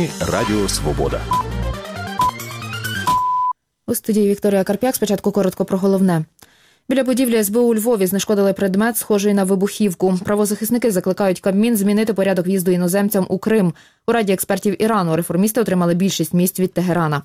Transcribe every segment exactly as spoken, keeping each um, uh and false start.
Новини Радіо Свобода. У студії Вікторія Карп'як. Спочатку коротко про головне. Біля будівлі ес бе у у Львові знешкодили предмет, схожий на вибухівку. Правозахисники закликають Кабмін змінити порядок в'їзду іноземцям у Крим. У Раді експертів Ірану реформісти отримали більшість місць від Тегерана.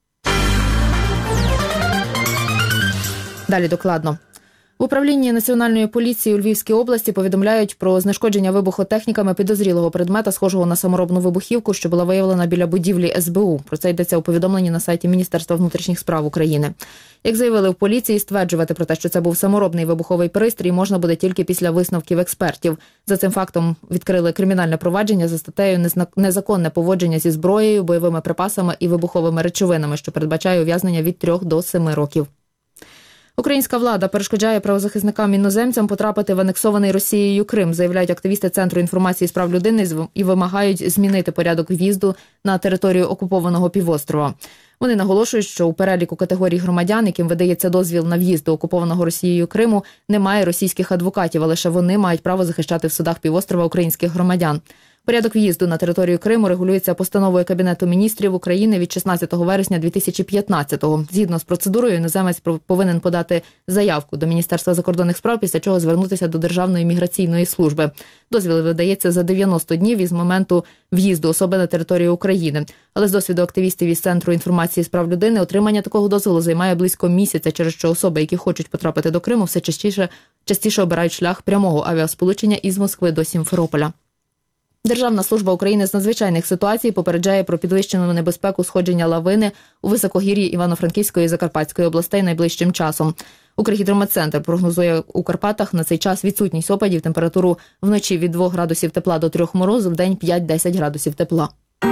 Далі докладно. В управлінні Національної поліції у Львівській області повідомляють про знешкодження вибухотехніками підозрілого предмета, схожого на саморобну вибухівку, що була виявлена біля будівлі ес бе у. Про це йдеться у повідомленні на сайті Міністерства внутрішніх справ України. Як заявили в поліції, стверджувати про те, що це був саморобний вибуховий пристрій, можна буде тільки після висновків експертів. За цим фактом відкрили кримінальне провадження за статтею «Незаконне поводження зі зброєю, бойовими припасами і вибуховими речовинами», що передбачає ув'язнення від трьох до семи років. Українська влада перешкоджає правозахисникам-іноземцям потрапити в анексований Росією Крим, заявляють активісти Центру інформації з прав людини і вимагають змінити порядок в'їзду на територію окупованого півострова. Вони наголошують, що у переліку категорій громадян, яким видається дозвіл на в'їзд до окупованого Росією Криму, немає російських адвокатів, а лише вони мають право захищати в судах півострова українських громадян. Порядок в'їзду на територію Криму регулюється постановою Кабінету міністрів України від шістнадцятого вересня дві тисячі п'ятнадцятого. Згідно з процедурою, іноземець повинен подати заявку до Міністерства закордонних справ, після чого звернутися до Державної міграційної служби. Дозвіл видається за дев'яносто днів із моменту в'їзду особи на територію України. Але з досвіду активістів із Центру інформації з прав людини, отримання такого дозволу займає близько місяця, через що особи, які хочуть потрапити до Криму, все частіше, частіше обирають шлях прямого авіасполучення із Москви до Сімферополя. Державна служба України з надзвичайних ситуацій попереджає про підвищену небезпеку сходження лавини у високогір'ї Івано-Франківської і Закарпатської областей найближчим часом. Укргідрометцентр прогнозує у Карпатах на цей час відсутність опадів, температуру вночі від двох градусів тепла до трьох морозу, вдень п'ять-десять градусів тепла.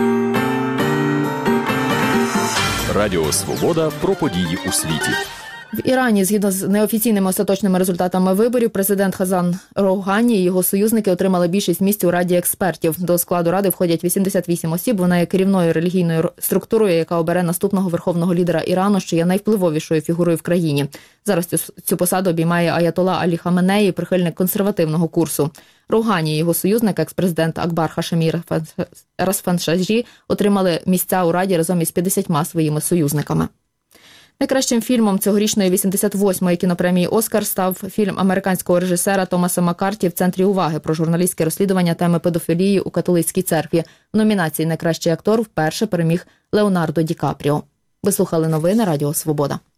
Радіо Свобода про події у світі. В Ірані, згідно з неофіційними остаточними результатами виборів, президент Хасан Роухані і його союзники отримали більшість місць у Раді експертів. До складу Ради входять вісімдесят вісім осіб. Вона є керівною релігійною структурою, яка обере наступного верховного лідера Ірану, що є найвпливовішою фігурою в країні. Зараз цю, цю посаду обіймає аятола Алі Хаменеї, прихильник консервативного курсу. Роухані і його союзник, екс-президент Акбар Хашемі Расфанджані, отримали місця у Раді разом із п'ятдесятьма своїми союзниками. Найкращим фільмом цьогорічної вісімдесят восьмої кінопремії «Оскар» став фільм американського режисера Томаса Маккарті «В центрі уваги» про журналістське розслідування теми педофілії у католицькій церкві. В номінації «Найкращий актор» вперше переміг Леонардо Ді Капріо. Ви слухали новини Радіо Свобода.